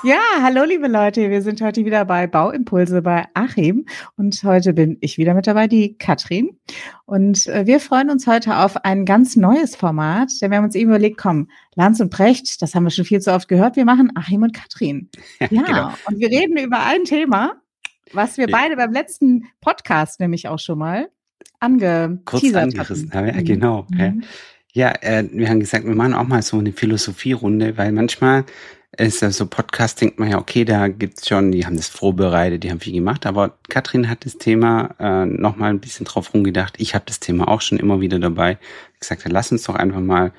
Ja, hallo liebe Leute, wir sind heute wieder bei Bauimpulse bei Achim und heute bin ich wieder mit dabei, die Katrin. Und wir freuen uns heute auf ein ganz neues Format, denn wir haben uns eben überlegt, komm, Lanz und Precht, das haben wir schon viel zu oft gehört, wir machen Achim und Katrin. Ja, genau. Ja, und wir reden über ein Thema, was wir Ja, beide beim letzten Podcast nämlich auch schon mal kurz angeteasert angerissen hatten. haben. Ja, Mhm. genau. Ja, Mhm. ja wir haben gesagt, wir machen auch mal so eine Philosophierunde, weil manchmal ist ja so Podcast, denkt man ja, okay, da gibt's schon, die haben das vorbereitet, die haben viel gemacht, aber Katrin hat das Thema noch mal ein bisschen drauf rumgedacht. Ich habe das Thema auch schon immer wieder dabei. Gesagt, lass uns doch einfach mal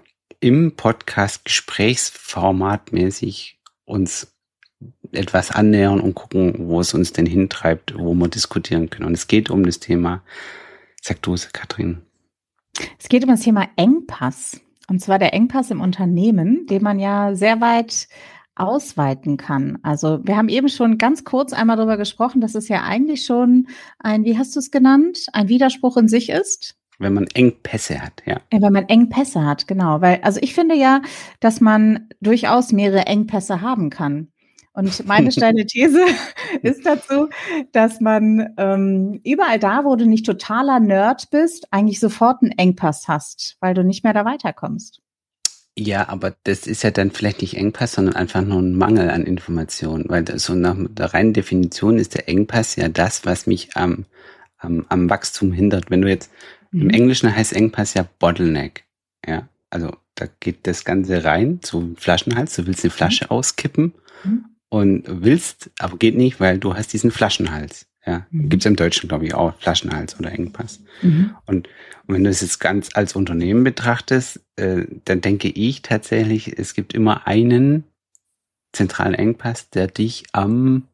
im Podcast gesprächsformatmäßig uns etwas annähern und gucken, wo es uns denn hintreibt, wo wir diskutieren können. Und es geht um das Thema, sag du es, Katrin. Es geht um das Thema Engpass. Und zwar der Engpass im Unternehmen, den man ja sehr weit ausweiten kann. Also wir haben eben schon ganz kurz einmal darüber gesprochen, dass es ja eigentlich schon ein, wie hast du es genannt, ein Widerspruch in sich ist. Wenn man Engpässe hat, ja. Ja, wenn man Engpässe hat, genau. Weil, also ich finde ja, dass man durchaus mehrere Engpässe haben kann. Und meine steile These ist dazu, dass man überall da, wo du nicht totaler Nerd bist, eigentlich sofort einen Engpass hast, weil du nicht mehr da weiterkommst. Ja, aber das ist ja dann vielleicht nicht Engpass, sondern einfach nur ein Mangel an Informationen, weil so nach der reinen Definition ist der Engpass ja das, was mich am Wachstum hindert. Wenn du jetzt, im Englischen heißt Engpass ja Bottleneck, ja, also da geht das Ganze rein, so Flaschenhals, du willst eine Flasche auskippen Mhm. und willst, aber geht nicht, weil du hast diesen Flaschenhals. Ja, Mhm. gibt's im Deutschen, glaube ich, auch Flaschenhals oder Engpass. Mhm. Und wenn du es jetzt ganz als Unternehmen betrachtest, dann denke ich tatsächlich, es gibt immer einen zentralen Engpass, der dich am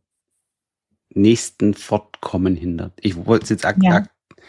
nächsten Fortkommen hindert. Ich wollte es jetzt Ja.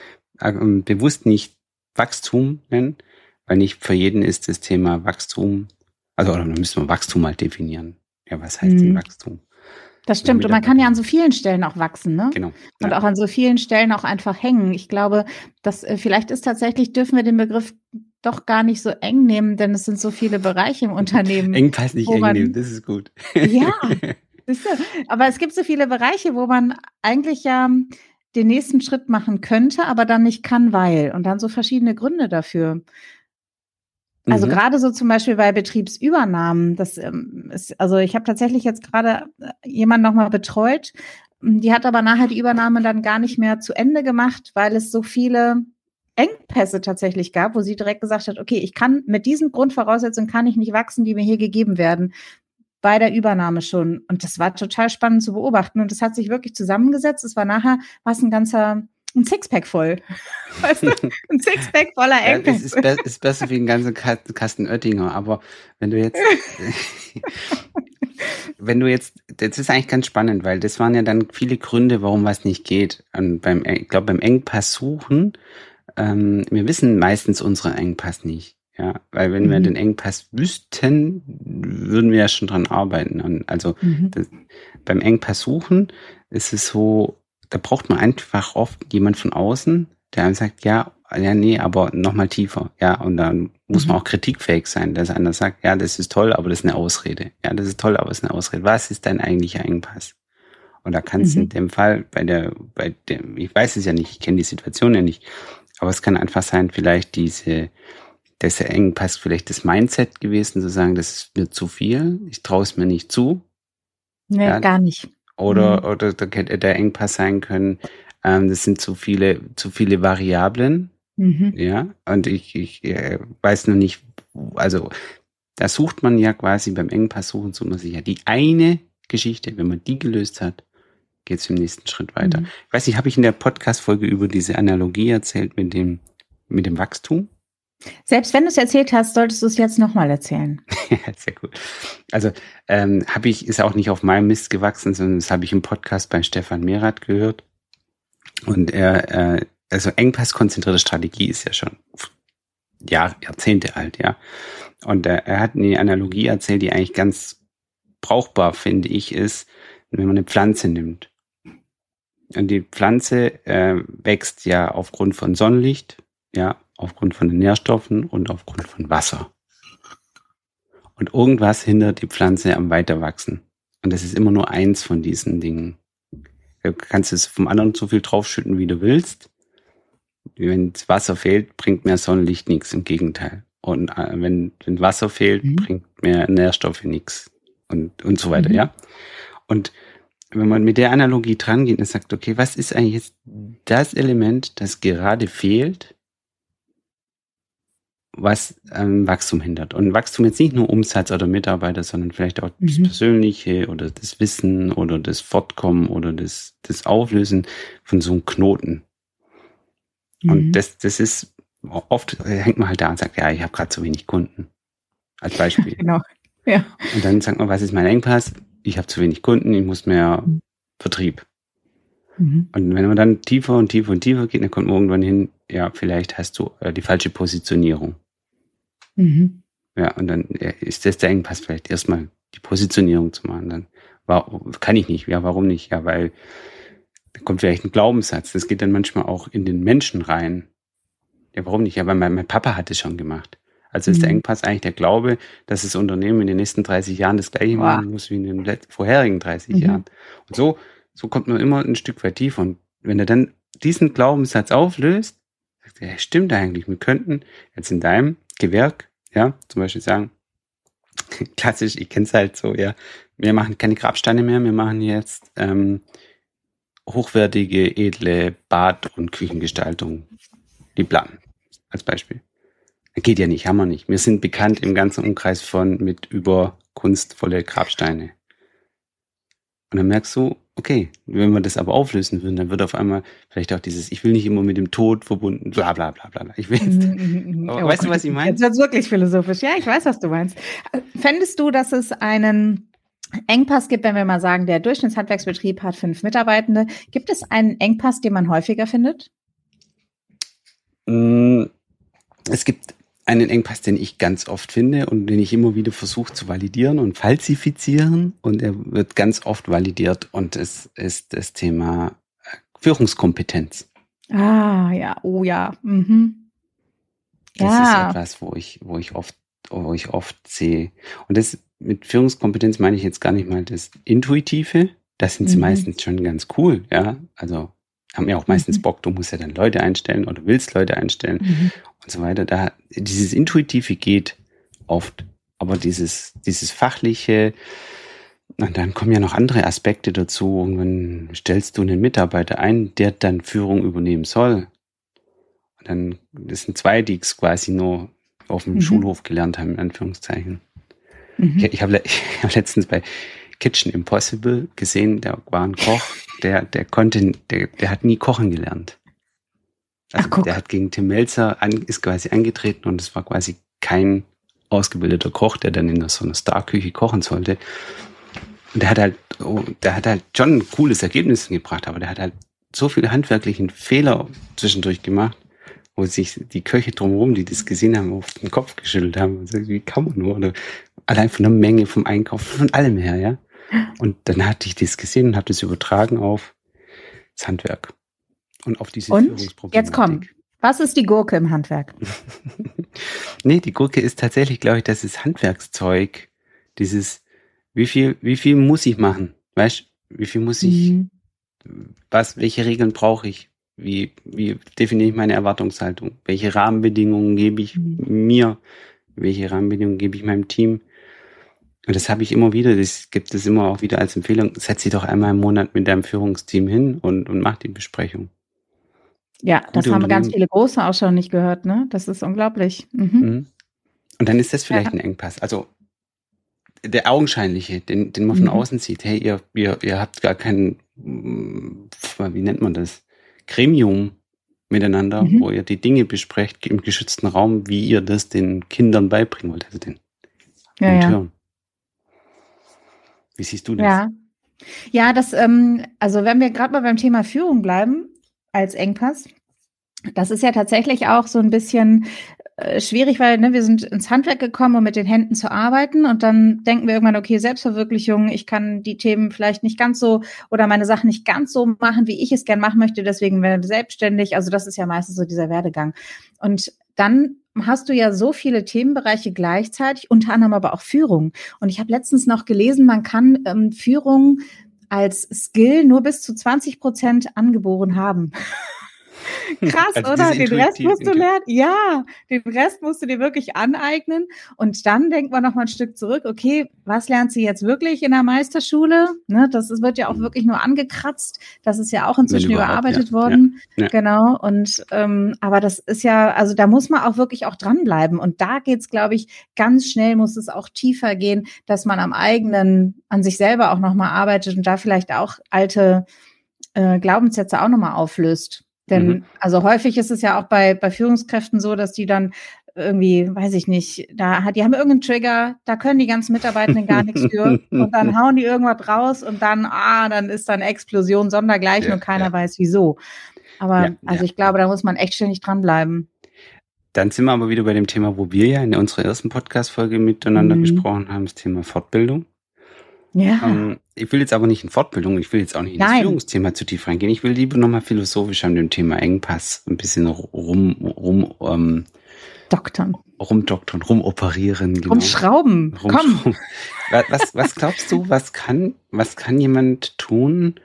bewusst nicht Wachstum nennen, weil nicht für jeden ist das Thema Wachstum, also oder müssen wir Wachstum mal definieren. Ja, was heißt denn Mhm. Wachstum? Das stimmt. Und man kann ja an so vielen Stellen auch wachsen, ne? Genau. Und Ja. auch an so vielen Stellen auch einfach hängen. Ich glaube, dass vielleicht ist tatsächlich, dürfen wir den Begriff doch gar nicht so eng nehmen, denn es sind so viele Bereiche im Unternehmen, Engpass nicht wo eng nehmen, man, das ist gut. ja, siehst du, aber es gibt so viele Bereiche, wo man eigentlich ja den nächsten Schritt machen könnte, aber dann nicht kann, weil. Und dann so verschiedene Gründe dafür. Also Mhm. gerade so zum Beispiel bei Betriebsübernahmen, das ist, also ich habe tatsächlich jetzt gerade jemanden nochmal betreut, die hat aber nachher die Übernahme dann gar nicht mehr zu Ende gemacht, weil es so viele Engpässe tatsächlich gab, wo sie direkt gesagt hat, okay, ich kann mit diesen Grundvoraussetzungen kann ich nicht wachsen, die mir hier gegeben werden, bei der Übernahme schon. Und das war total spannend zu beobachten. Und das hat sich wirklich zusammengesetzt. Es war nachher, war es ein Sixpack voll. Weißt du? Ein Sixpack voller Ja, das Engpässe. ist besser wie ein ganzer Kasten Oettinger, aber wenn du jetzt, das ist eigentlich ganz spannend, weil das waren ja dann viele Gründe, warum was nicht geht. Und ich glaube, beim Engpass suchen, wir wissen meistens unseren Engpass nicht. Ja, weil wenn wir den Engpass wüssten, würden wir ja schon dran arbeiten. Und also beim Engpass suchen ist es so, da braucht man einfach oft jemand von außen, der einem sagt, ja, nee, aber nochmal tiefer. Ja, und dann muss man auch kritikfähig sein, dass einer sagt, ja, das ist toll, aber das ist eine Ausrede. Ja, das ist toll, aber das ist eine Ausrede. Was ist dein eigentlicher Engpass? Und da kann es in dem Fall ich weiß es ja nicht, ich kenne die Situation ja nicht, aber es kann einfach sein, vielleicht dieser Engpass, vielleicht das Mindset gewesen, zu sagen, das ist mir zu viel, ich traue es mir nicht zu. Nee, Ja, gar nicht. oder da hätte der Engpass sein können, das sind zu viele Variablen. Ja, und ich weiß noch nicht, also da sucht man ja quasi beim Engpass sucht man sich ja die eine Geschichte, wenn man die gelöst hat, geht es im nächsten Schritt weiter. Ich weiß nicht, habe ich in der Podcast-Folge über diese Analogie erzählt mit dem Wachstum? Selbst wenn du es erzählt hast, solltest du es jetzt nochmal erzählen. Ja, sehr gut. Also ist auch nicht auf meinem Mist gewachsen, sondern das habe ich im Podcast bei Stefan Merath gehört. Und also engpasskonzentrierte Strategie ist ja schon Jahrzehnte alt, ja. Und er hat eine Analogie erzählt, die eigentlich ganz brauchbar, finde ich, ist, wenn man eine Pflanze nimmt. Und die Pflanze wächst ja aufgrund von Sonnenlicht, ja, aufgrund von den Nährstoffen und aufgrund von Wasser. Und irgendwas hindert die Pflanze am Weiterwachsen. Und das ist immer nur eins von diesen Dingen. Du kannst es vom anderen so viel draufschütten, wie du willst. Wenn das Wasser fehlt, bringt mehr Sonnenlicht nichts, im Gegenteil. Und wenn Wasser fehlt, bringt mehr Nährstoffe nichts. Und so weiter, ja. Und wenn man mit der Analogie dran geht und sagt, okay, was ist eigentlich jetzt das Element, das gerade fehlt, was Wachstum hindert? Und Wachstum jetzt nicht nur Umsatz oder Mitarbeiter, sondern vielleicht auch das Persönliche oder das Wissen oder das Fortkommen oder das Auflösen von so einem Knoten. Und das ist, oft hängt man halt da und sagt, ja, ich habe gerade zu wenig Kunden. Als Beispiel. Genau. Ja. Und dann sagt man, was ist mein Engpass? Ich habe zu wenig Kunden, ich muss mehr Vertrieb. Und wenn man dann tiefer und tiefer und tiefer geht, dann kommt man irgendwann hin, ja, vielleicht hast du die falsche Positionierung. Ja, und dann ist das der Engpass, vielleicht erstmal die Positionierung zu machen. Dann kann ich nicht. Ja, warum nicht? Ja, weil da kommt vielleicht ein Glaubenssatz. Das geht dann manchmal auch in den Menschen rein. Ja, warum nicht? Ja, weil mein Papa hat es schon gemacht. Also ist der Engpass eigentlich der Glaube, dass das Unternehmen in den nächsten 30 Jahren das Gleiche machen muss wie in den vorherigen 30 Jahren. Und so kommt man immer ein Stück weit tiefer. Und wenn er dann diesen Glaubenssatz auflöst, sagt er, ja, stimmt eigentlich, wir könnten jetzt in deinem Gewerk, ja, zum Beispiel sagen, klassisch, ich kenne es halt so, ja, wir machen keine Grabsteine mehr, wir machen jetzt hochwertige, edle Bad- und Küchengestaltung, die Platten, als Beispiel. Geht ja nicht, haben wir nicht. Wir sind bekannt im ganzen Umkreis mit über kunstvolle Grabsteine. Und dann merkst du, okay, wenn wir das aber auflösen würden, dann wird auf einmal vielleicht auch dieses, ich will nicht immer mit dem Tod verbunden, bla bla bla bla. Ich will jetzt, weißt du, was ich meine? Jetzt wird's wirklich philosophisch. Ja, ich weiß, was du meinst. Fändest du, dass es einen Engpass gibt, wenn wir mal sagen, der Durchschnittshandwerksbetrieb hat 5 Mitarbeitende? Gibt es einen Engpass, den man häufiger findet? Es gibt einen Engpass, den ich ganz oft finde und den ich immer wieder versuche zu validieren und falsifizieren. Und er wird ganz oft validiert und es ist das Thema Führungskompetenz. Ah, ja, oh ja. Das ist etwas, wo ich oft sehe. Und das mit Führungskompetenz meine ich jetzt gar nicht mal das Intuitive. Das sind sie meistens schon ganz cool, ja. Also haben ja auch meistens Bock, du musst ja dann Leute einstellen oder willst Leute einstellen und so weiter. Dieses Intuitive geht oft, aber dieses Fachliche, und dann kommen ja noch andere Aspekte dazu. Irgendwann stellst du einen Mitarbeiter ein, der dann Führung übernehmen soll. Und dann, das sind 2, die es quasi nur auf dem Schulhof gelernt haben, in Anführungszeichen. Ich hab letztens bei Kitchen Impossible gesehen, da war ein Koch, der hat nie kochen gelernt. Also der hat gegen Tim Melzer ist quasi angetreten und es war quasi kein ausgebildeter Koch, der dann in so einer Starküche kochen sollte. Und der hat halt schon ein cooles Ergebnis gebracht, aber der hat halt so viele handwerklichen Fehler zwischendurch gemacht, wo sich die Köche drumherum, die das gesehen haben, auf den Kopf geschüttelt haben. Und so, wie kann man nur? Oder allein von der Menge, vom Einkauf, von allem her, ja. Und dann hatte ich das gesehen und habe das übertragen auf das Handwerk. Und auf diese Führungsproblematik. Jetzt komm, was ist die Gurke im Handwerk? Nee, die Gurke ist tatsächlich, glaube ich, das ist Handwerkszeug. Dieses, wie viel muss ich machen? Weißt du, wie viel muss ich, welche Regeln brauche ich? Wie definiere ich meine Erwartungshaltung? Welche Rahmenbedingungen gebe ich mir? Welche Rahmenbedingungen gebe ich meinem Team? Und das habe ich immer wieder, das gibt es immer auch wieder als Empfehlung, setz dich doch einmal im Monat mit deinem Führungsteam hin und mach die Besprechung. Ja, das haben ganz viele Große auch schon nicht gehört, ne? Das ist unglaublich. Und dann ist das vielleicht ein Engpass. Also der augenscheinliche, den man von außen sieht, hey, ihr habt gar kein, wie nennt man das, Gremium miteinander, wo ihr die Dinge besprecht im geschützten Raum, wie ihr das den Kindern beibringen wollt, also den Monteuren. Wie siehst du das? Ja, das, also wenn wir gerade mal beim Thema Führung bleiben, als Engpass, das ist ja tatsächlich auch so ein bisschen schwierig, weil wir sind ins Handwerk gekommen, um mit den Händen zu arbeiten und dann denken wir irgendwann, okay, Selbstverwirklichung, ich kann die Themen vielleicht nicht ganz so oder meine Sachen nicht ganz so machen, wie ich es gern machen möchte, deswegen werde ich selbstständig, also das ist ja meistens so dieser Werdegang. Und dann hast du ja so viele Themenbereiche gleichzeitig, unter anderem aber auch Führung. Und ich habe letztens noch gelesen, man kann Führung als Skill nur bis zu 20% angeboren haben. Krass, Also oder? diese Den Rest musst du lernen. Ja, den Rest musst du dir wirklich aneignen. Und dann denkt man noch mal ein Stück zurück. Okay, was lernst du jetzt wirklich in der Meisterschule? Ne, wird ja auch wirklich nur angekratzt. Das ist ja auch inzwischen überarbeitet worden. Ja. Genau. Und aber das ist ja, also da muss man auch wirklich auch dranbleiben. Und da geht's, glaube ich, ganz schnell muss es auch tiefer gehen, dass man an sich selber auch noch mal arbeitet und da vielleicht auch alte Glaubenssätze auch noch mal auflöst. Denn also häufig ist es ja auch bei Führungskräften so, dass die dann irgendwie, weiß ich nicht, die haben irgendeinen Trigger, da können die ganzen Mitarbeitenden gar nichts für und dann hauen die irgendwas raus und dann ist dann Explosion sondergleichen und keiner weiß wieso. Aber ich glaube, da muss man echt ständig dranbleiben. Dann sind wir aber wieder bei dem Thema, wo wir ja in unserer ersten Podcast-Folge miteinander gesprochen haben, das Thema Fortbildung. Ja. Ich will jetzt aber nicht in Fortbildung, ich will jetzt auch nicht in das Führungsthema zu tief reingehen. Ich will lieber nochmal philosophisch an dem Thema Engpass ein bisschen rumoperieren. Genau. Rumschrauben. Komm. Was glaubst du, was kann jemand tun,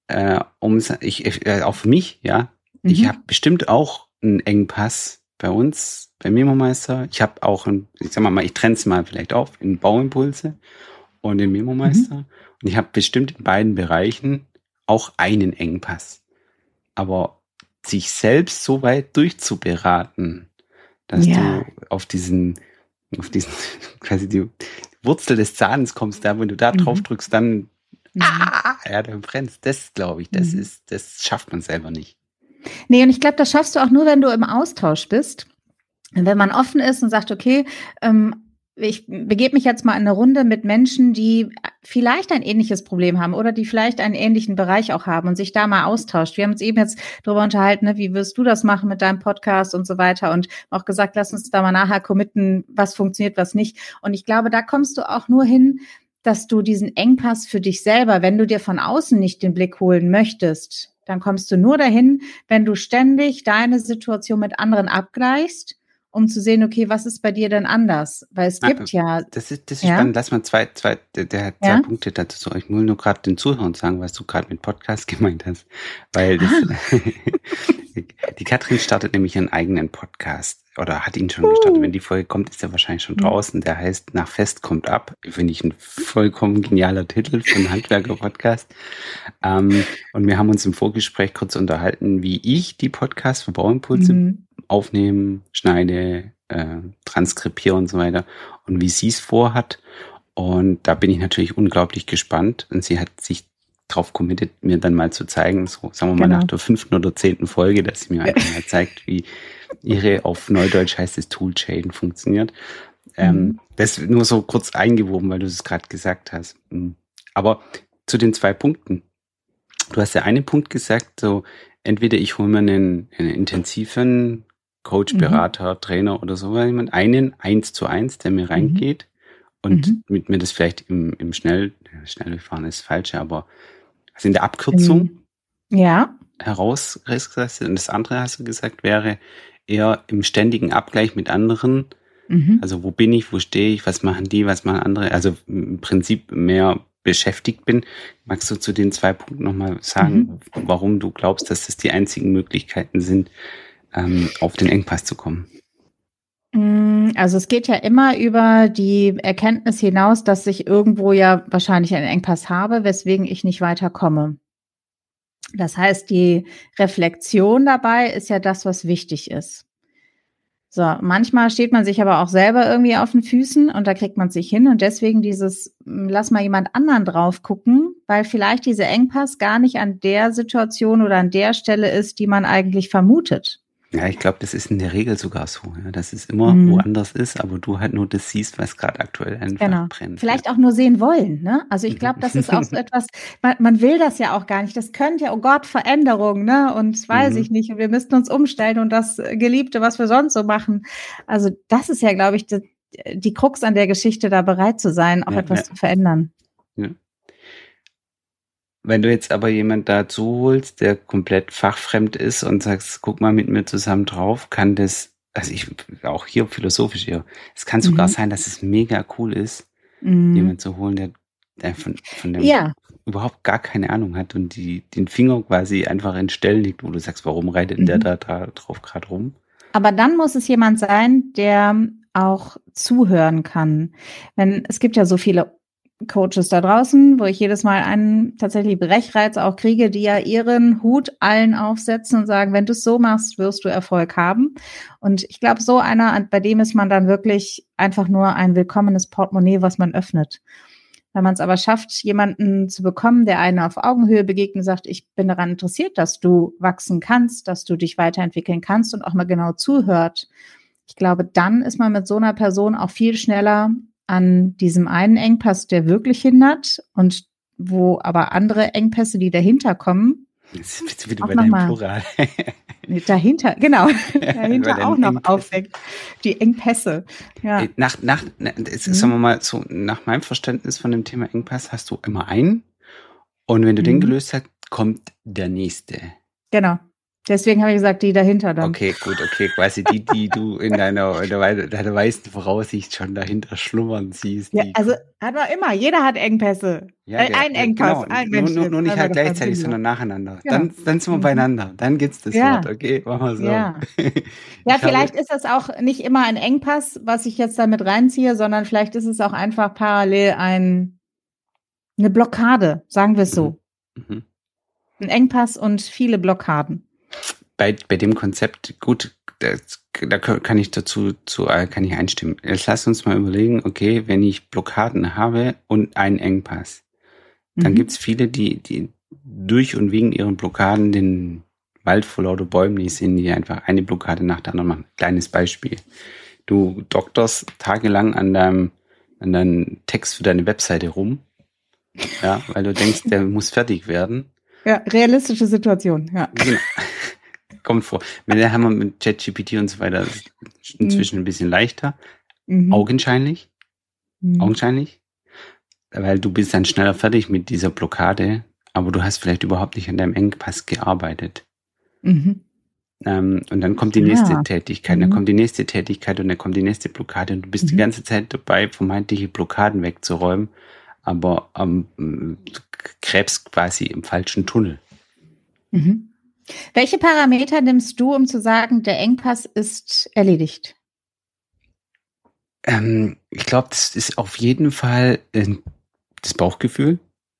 auch für mich, ja? Ich habe bestimmt auch einen Engpass bei uns, beim Memo-Meister. Ich habe auch ich trenne es mal vielleicht auf, in Bauimpulse und den Memo-Meister. Und ich habe bestimmt in beiden Bereichen auch einen Engpass. Aber sich selbst so weit durchzuberaten, dass du auf diesen quasi die Wurzel des Zahns kommst, da, wenn du da drauf drückst, dann dann brennst. Das glaube ich, das schafft man selber nicht. Nee, und ich glaube, das schaffst du auch nur, wenn du im Austausch bist. Wenn man offen ist und sagt, okay, ich begebe mich jetzt mal in eine Runde mit Menschen, die vielleicht ein ähnliches Problem haben oder die vielleicht einen ähnlichen Bereich auch haben und sich da mal austauscht. Wir haben uns eben jetzt darüber unterhalten, ne, wie wirst du das machen mit deinem Podcast und so weiter und auch gesagt, lass uns da mal nachher committen, was funktioniert, was nicht. Und ich glaube, da kommst du auch nur hin, dass du diesen Engpass für dich selber, wenn du dir von außen nicht den Blick holen möchtest, dann kommst du nur dahin, wenn du ständig deine Situation mit anderen abgleichst, um zu sehen, okay, was ist bei dir denn anders? Weil es gibt ja... Das ist spannend. Lass mal zwei Punkte dazu sagen. Ich will nur gerade den Zuhörern sagen, was du gerade mit Podcast gemeint hast. Weil die Katrin startet nämlich einen eigenen Podcast oder hat ihn schon gestartet. Wenn die Folge kommt, ist er wahrscheinlich schon draußen. Der heißt Nach Fest kommt ab. Finde ich ein vollkommen genialer Titel für einen Handwerker-Podcast. Und wir haben uns im Vorgespräch kurz unterhalten, wie ich die Podcasts für Bauimpulse aufnehmen, schneide, transkribiere und so weiter und wie sie es vorhat. Und da bin ich natürlich unglaublich gespannt. Und sie hat sich drauf committed, mir dann mal zu zeigen, so sagen wir mal nach der 5. oder 10. Folge, dass sie mir einfach mal zeigt, wie ihre, auf Neudeutsch heißt es Toolchain, funktioniert. Das nur so kurz eingewoben, weil du es gerade gesagt hast. Aber zu den 2 Punkten. Du hast ja einen Punkt gesagt, so entweder ich hole mir einen intensiven Coach, Berater, Trainer oder so, jemand, einen 1:1, der mir reingeht und mit mir das vielleicht im Schnellfahren ist falsch, aber also in der Abkürzung herausgerissen. Und das andere, hast du gesagt, wäre eher im ständigen Abgleich mit anderen. Also wo bin ich, wo stehe ich, was machen die, was machen andere? Also im Prinzip mehr beschäftigt bin. Magst du zu den 2 Punkten nochmal sagen, warum du glaubst, dass das die einzigen Möglichkeiten sind, auf den Engpass zu kommen? Also es geht ja immer über die Erkenntnis hinaus, dass ich irgendwo ja wahrscheinlich einen Engpass habe, weswegen ich nicht weiterkomme. Das heißt, die Reflexion dabei ist ja das, was wichtig ist. So, manchmal steht man sich aber auch selber irgendwie auf den Füßen und da kriegt man sich hin und deswegen lass mal jemand anderen drauf gucken, weil vielleicht dieser Engpass gar nicht an der Situation oder an der Stelle ist, die man eigentlich vermutet. Ja, ich glaube, das ist in der Regel sogar so, ja, dass es immer woanders ist, aber du halt nur das siehst, was gerade aktuell einfach brennt. Vielleicht auch nur sehen wollen, ne? Also ich glaube, das ist auch so etwas, man will das ja auch gar nicht. Das könnte ja, oh Gott, Veränderung, ne? Und weiß ich nicht. Und wir müssten uns umstellen und das Geliebte, was wir sonst so machen. Also das ist ja, glaube ich, die Krux an der Geschichte, da bereit zu sein, auch etwas zu verändern. Ja. Wenn du jetzt aber jemand dazu holst, der komplett fachfremd ist und sagst, guck mal mit mir zusammen drauf, kann das also ich, auch hier philosophisch eher, es kann sogar sein, dass es mega cool ist, Mhm. jemanden zu holen, der von dem Ja, überhaupt gar keine Ahnung hat und den Finger quasi einfach in Stellen liegt, wo du sagst, warum reitet denn der mhm. da drauf gerade rum? Aber dann muss es jemand sein, der auch zuhören kann. Es gibt ja so viele Coaches da draußen, wo ich jedes Mal einen tatsächlich Brechreiz auch kriege, die ja ihren Hut allen aufsetzen und sagen, wenn du es so machst, wirst du Erfolg haben. Und ich glaube, so einer, bei dem ist man dann wirklich einfach nur ein willkommenes Portemonnaie, was man öffnet. Wenn man es aber schafft, jemanden zu bekommen, der einen auf Augenhöhe begegnet und sagt, ich bin daran interessiert, dass du wachsen kannst, dass du dich weiterentwickeln kannst und auch mal genau zuhört. Ich glaube, dann ist man mit so einer Person auch viel schneller an diesem einen Engpass, der wirklich hindert und wo aber andere Engpässe, die dahinter kommen, Jetzt bist du wieder auch bei deinem nochmal Plural. dahinter, genau, Bei dahinter auch deinen noch Engpässen. aufweckt. Die Engpässe. Ja. Sagen wir Mhm. mal so, nach meinem Verständnis von dem Thema Engpass hast du immer einen und wenn du den Mhm. gelöst hast, kommt der nächste. Genau. Deswegen habe ich gesagt, die dahinter dann. Okay, gut, okay, quasi die du in deiner weißen Voraussicht schon dahinter schlummern siehst, Ja, die also hat man immer, jeder hat Engpässe. ja, Ein Engpass, genau, ein nur, Mensch nur, jetzt, nur nicht bleiben wir halt doch beim gleichzeitig, Singular. sondern nacheinander. Genau. Dann sind wir Mhm. beieinander. Dann gibt's das Wort, Ja, okay? Machen wir so. ja. Ja, Ich habe, vielleicht ist das auch nicht immer ein Engpass, was ich jetzt damit reinziehe, sondern vielleicht ist es auch einfach parallel eine Blockade, sagen wir es mhm, so. mhm. Ein Engpass und viele Blockaden. Bei dem Konzept, gut, da kann ich kann ich einstimmen. Jetzt lass uns mal überlegen, okay, wenn ich Blockaden habe und einen Engpass, dann Mhm. gibt's viele, die durch und wegen ihren Blockaden den Wald vor lauter Bäumen nicht sehen, die einfach eine Blockade nach der anderen machen. Kleines Beispiel. Du dokterst tagelang an deinem Text für deine Webseite rum, ja, weil du denkst, der muss fertig werden. Ja, realistische Situation, ja. Genau. Kommt vor. Da haben wir mit ChatGPT und so weiter Mhm. inzwischen ein bisschen leichter. Mhm. Augenscheinlich. Mhm. Augenscheinlich. Weil du bist dann schneller fertig mit dieser Blockade, aber du hast vielleicht überhaupt nicht an deinem Engpass gearbeitet. Mhm. Und dann kommt die nächste Ah. Tätigkeit, dann Mhm. kommt die nächste Tätigkeit und dann kommt die nächste Blockade und du bist die Mhm. ganze Zeit dabei, vermeintliche Blockaden wegzuräumen, aber du gräbst quasi im falschen Tunnel. Mhm. Welche Parameter nimmst du, um zu sagen, der Engpass ist erledigt? Ich glaube, das ist auf jeden Fall das Bauchgefühl.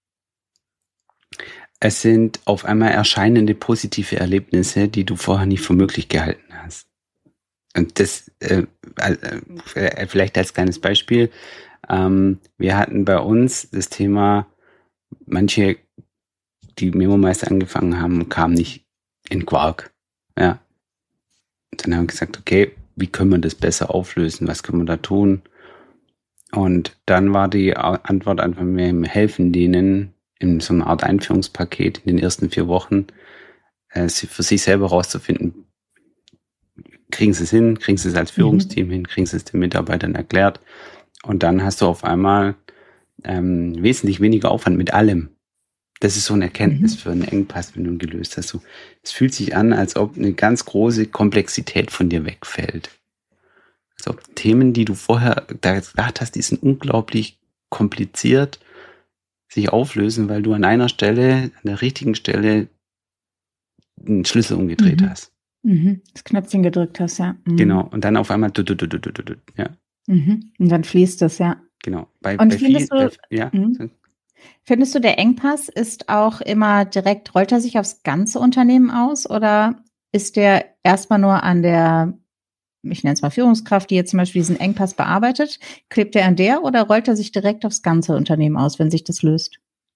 Es sind auf einmal erscheinende positive Erlebnisse, die du vorher nicht für möglich gehalten hast. Und das vielleicht als kleines Beispiel. Wir hatten bei uns das Thema, manche, die Memo-Meister angefangen haben, kamen nicht in Quark. Ja. Und dann haben wir gesagt, okay, wie können wir das besser auflösen? Was können wir da tun? Und dann war die Antwort einfach, wir helfen denen in so einer Art Einführungspaket in den ersten 4 Wochen, für sich selber rauszufinden, kriegen sie es hin, kriegen sie es als Mhm. Führungsteam hin, kriegen sie es den Mitarbeitern erklärt. Und dann hast du auf einmal wesentlich weniger Aufwand mit allem. Das ist so eine Erkenntnis Mhm. für einen Engpass, wenn du ihn gelöst hast. Es fühlt sich an, als ob eine ganz große Komplexität von dir wegfällt. Also Themen, die du vorher gedacht hast, die sind unglaublich kompliziert, sich auflösen, weil du an einer Stelle, an der richtigen Stelle, einen Schlüssel umgedreht Mhm. hast. Mhm. Das Knöpfchen gedrückt hast, ja. Genau. Mhm. Und dann auf einmal, ja, Mhm. Und dann fließt es, ja. genau. Und Ja, mhm. Findest du, der Engpass ist auch immer direkt, rollt er sich aufs ganze Unternehmen aus oder ist der erstmal nur an der, ich nenne es mal Führungskraft, die jetzt zum Beispiel diesen Engpass bearbeitet, klebt er an der oder rollt er sich direkt aufs ganze Unternehmen aus, wenn sich das löst?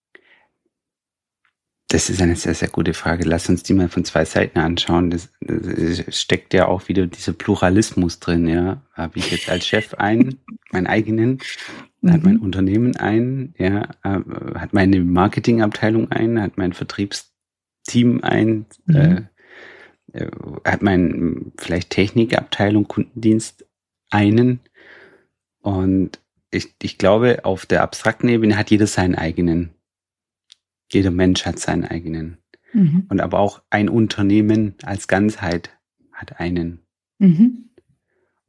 das ist eine sehr, sehr gute Frage. Lass uns die mal von 2 Seiten anschauen. Das steckt ja auch wieder dieser Pluralismus drin, ja. Habe ich jetzt als Chef einen, meinen eigenen, hat mein Mhm. Unternehmen einen, ja, hat meine Marketingabteilung einen, hat mein Vertriebsteam einen, Mhm. hat mein vielleicht Technikabteilung, Kundendienst einen. Und ich glaube, auf der abstrakten Ebene hat jeder seinen eigenen. Jeder Mensch hat seinen eigenen. Mhm. Und aber auch ein Unternehmen als Ganzheit hat einen. Mhm.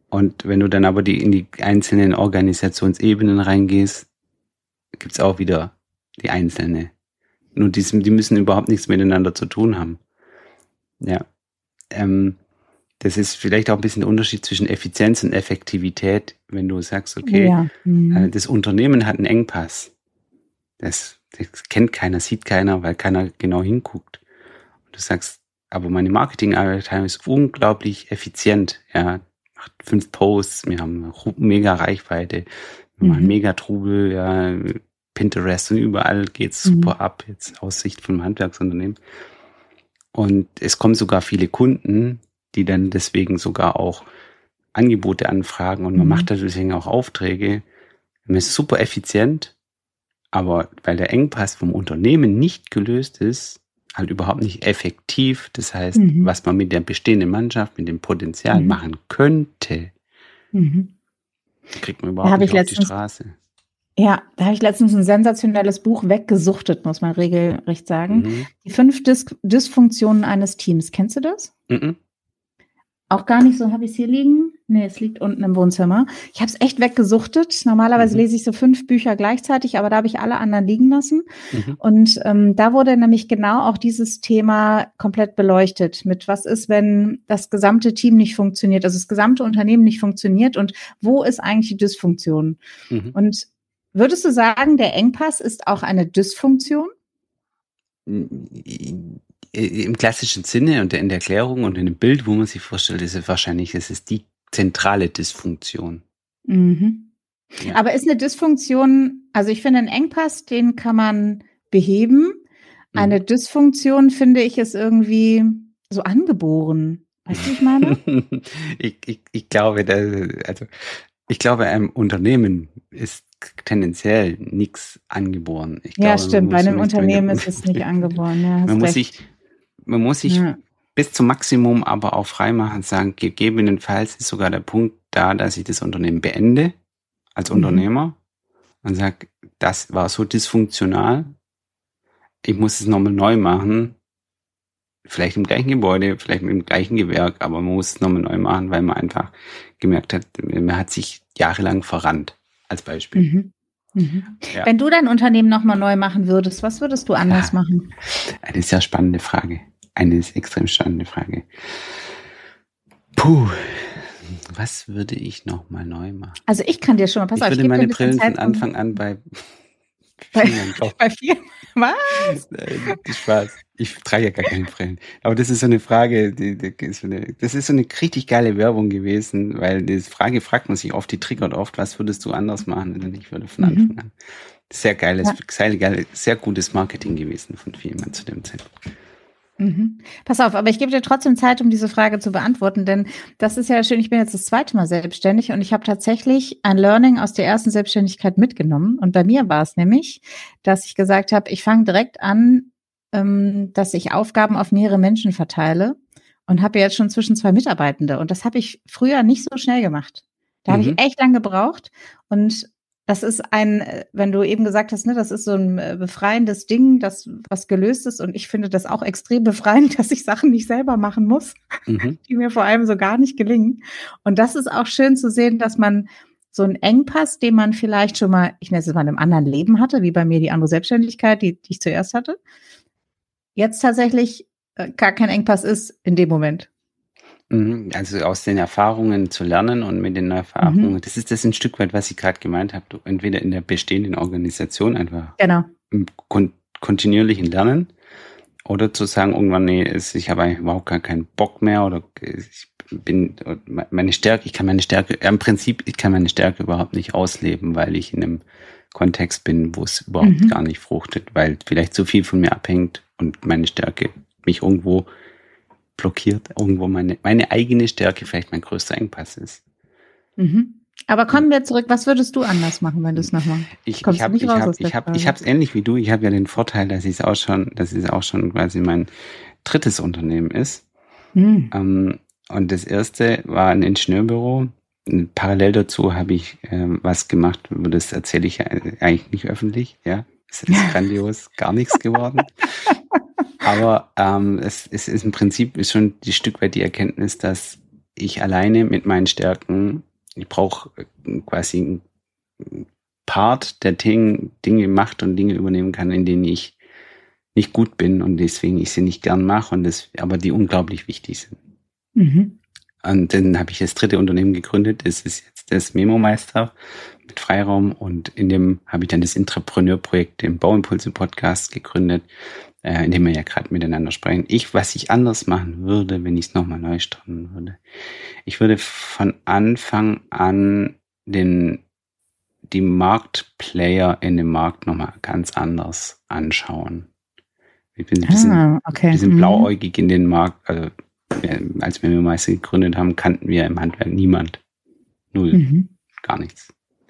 Und wenn du dann aber in die einzelnen Organisationsebenen reingehst, gibt's auch wieder die einzelne. Nur die müssen überhaupt nichts miteinander zu tun haben. Ja. Das ist vielleicht auch ein bisschen der Unterschied zwischen Effizienz und Effektivität, wenn du sagst, okay, das Unternehmen hat einen Engpass. Das kennt keiner, sieht keiner, weil keiner genau hinguckt. Und du sagst, aber meine Marketingabteilung ist unglaublich effizient. Ja, macht 5 Posts, wir haben mega Reichweite, wir machen mega Trubel, ja, Pinterest und überall geht's super ab, jetzt aus Sicht vom Handwerksunternehmen. Und es kommen sogar viele Kunden, die dann deswegen sogar auch Angebote anfragen und man macht deswegen auch Aufträge. Man ist super effizient, aber weil der Engpass vom Unternehmen nicht gelöst ist, halt überhaupt nicht effektiv. Das heißt, was man mit der bestehenden Mannschaft, mit dem Potenzial machen könnte, kriegt man überhaupt nicht auf die Straße. Ja, da habe ich letztens ein sensationelles Buch weggesuchtet, muss man regelrecht sagen. Die 5 Dysfunktionen eines Teams. Kennst du das? Auch gar nicht so, habe ich es hier liegen? Nee, es liegt unten im Wohnzimmer. Ich habe es echt weggesuchtet. Normalerweise lese ich so 5 Bücher gleichzeitig, aber da habe ich alle anderen liegen lassen. Und da wurde nämlich genau auch dieses Thema komplett beleuchtet. Mit was ist, wenn das gesamte Team nicht funktioniert, also das gesamte Unternehmen nicht funktioniert und wo ist eigentlich die Dysfunktion? Und würdest du sagen, der Engpass ist auch eine Dysfunktion? Im klassischen Sinne und in der Erklärung und in dem Bild, wo man sich vorstellt, ist es wahrscheinlich, es ist die zentrale Dysfunktion. Ja. Aber ist eine Dysfunktion, also ich finde, einen Engpass, den kann man beheben. Eine Dysfunktion, finde ich, ist irgendwie so angeboren. Weißt du, wie ich meine? Ich glaube, einem Unternehmen ist tendenziell nichts angeboren. Stimmt, bei einem Unternehmen ist es nicht angeboren. Ja, man muss sich bis zum Maximum aber auch freimachen und sagen, gegebenenfalls ist sogar der Punkt da, dass ich das Unternehmen beende als Unternehmer und sage, das war so dysfunktional, ich muss es nochmal neu machen, vielleicht im gleichen Gebäude, vielleicht mit dem gleichen Gewerk, aber man muss es nochmal neu machen, weil man einfach gemerkt hat, man hat sich jahrelang verrannt, als Beispiel. Ja. Wenn du dein Unternehmen nochmal neu machen würdest, was würdest du anders machen? Eine sehr spannende Frage. Eine extrem spannende Frage. Was würde ich nochmal neu machen? Also ich kann dir schon mal, pass auf. Ich würde meine Brillen von Anfang an bei 4? Was? Spaß. Ich trage ja gar keine Brillen. Aber das ist so eine Frage, das ist so eine richtig geile Werbung gewesen, weil die Frage fragt man sich oft, die triggert oft, was würdest du anders machen? Und ich würde von Anfang an. Sehr geiles, sehr gutes Marketing gewesen von vielen zu dem Zeitpunkt. Pass auf, aber ich gebe dir trotzdem Zeit, um diese Frage zu beantworten, denn das ist ja schön, ich bin jetzt das 2. Mal selbstständig und ich habe tatsächlich ein Learning aus der ersten Selbstständigkeit mitgenommen und bei mir war es nämlich, dass ich gesagt habe, ich fange direkt an, dass ich Aufgaben auf mehrere Menschen verteile und habe jetzt schon zwischen 2 Mitarbeitende und das habe ich früher nicht so schnell gemacht. Da habe ich echt lang gebraucht und das ist wenn du eben gesagt hast, ne, das ist so ein befreiendes Ding, was gelöst ist. Und ich finde das auch extrem befreiend, dass ich Sachen nicht selber machen muss, die mir vor allem so gar nicht gelingen. Und das ist auch schön zu sehen, dass man so einen Engpass, den man vielleicht schon mal, ich nenne es mal in einem anderen Leben hatte, wie bei mir die andere Selbstständigkeit, die ich zuerst hatte, jetzt tatsächlich gar kein Engpass ist in dem Moment. Also aus den Erfahrungen zu lernen und mit den Erfahrungen, das ist ein Stück weit, was ich gerade gemeint habe, du entweder in der bestehenden Organisation einfach im kontinuierlichen Lernen oder zu sagen, irgendwann, ich habe eigentlich überhaupt gar keinen Bock mehr oder ich kann meine Stärke überhaupt nicht ausleben, weil ich in einem Kontext bin, wo es überhaupt gar nicht fruchtet, weil vielleicht zu viel von mir abhängt und meine Stärke mich irgendwo blockiert, irgendwo meine eigene Stärke vielleicht mein größter Engpass ist. Aber kommen wir zurück, was würdest du anders machen, wenn du es noch machst? Ich habe es ähnlich wie du, ich habe ja den Vorteil, dass es auch schon quasi mein 3. Unternehmen ist. Und das erste war ein Ingenieurbüro. Parallel dazu habe ich was gemacht, das erzähle ich eigentlich nicht öffentlich, ja. Es ist grandios, gar nichts geworden. Aber es ist im Prinzip schon ein Stück weit die Erkenntnis, dass ich alleine mit meinen Stärken, ich brauche quasi einen Part, der Dinge macht und Dinge übernehmen kann, in denen ich nicht gut bin und deswegen ich sie nicht gern mache aber die unglaublich wichtig sind. Mhm. Und dann habe ich das dritte Unternehmen gegründet. Das ist jetzt das Memo-Meister mit Freiraum. Und in dem habe ich dann das Intrapreneurprojekt im Bauimpulse-Podcast gegründet, in dem wir ja gerade miteinander sprechen. Was ich anders machen würde, wenn ich es nochmal neu starten würde. Ich würde von Anfang an die Marktplayer in dem Markt nochmal ganz anders anschauen. Ich bin ein bisschen blauäugig in den Markt. Also, als wir Meister gegründet haben, kannten wir im Handwerk niemand. Null. Gar nichts.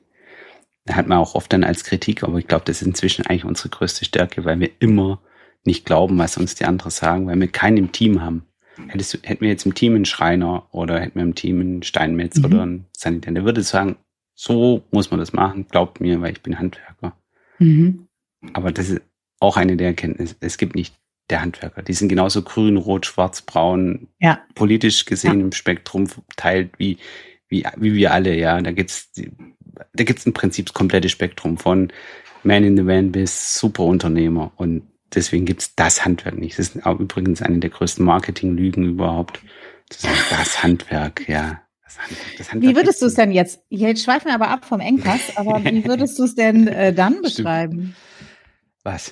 Da hat man auch oft dann als Kritik, aber ich glaube, das ist inzwischen eigentlich unsere größte Stärke, weil wir immer nicht glauben, was uns die anderen sagen, weil wir keinen im Team haben. Hätten wir jetzt im Team einen Schreiner oder hätten wir im Team einen Steinmetz oder einen Sanitär, der würde sagen, so muss man das machen, glaubt mir, weil ich bin Handwerker. Aber das ist auch eine der Erkenntnisse. Es gibt nicht der Handwerker. Die sind genauso grün, rot, schwarz, braun, politisch gesehen im Spektrum verteilt wie wir alle, ja. Da gibt's im Prinzip das komplette Spektrum von Man in the Van bis Superunternehmer. Und deswegen gibt's das Handwerk nicht. Das ist auch übrigens eine der größten Marketinglügen überhaupt. Das Handwerk, ja. Das Handwerk. Wie würdest du es denn jetzt schweifen wir aber ab vom Engpass, aber wie würdest du es denn dann beschreiben? Was?